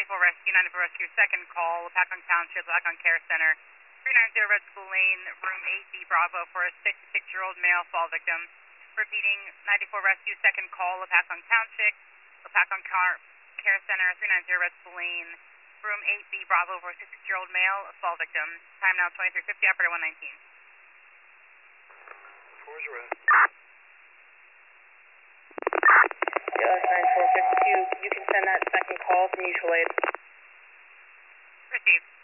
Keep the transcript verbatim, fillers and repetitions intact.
ninety-four Rescue, ninety-four Rescue, second call, Pacon Township, Pacon Care Center, three ninety Red School Lane, room eight B Bravo for a sixty-six-year-old male fall victim. Repeating, ninety-four Rescue, second call, Pacon Township, Pacon Care Center, three ninety Red School Lane, room eight B Bravo for a sixty-six-year-old male fall victim. Time now twenty-three fifty, operator one nineteen. Four's arrest. Yes, nine four fifty-two, you can send that second call to mutual aid. Received.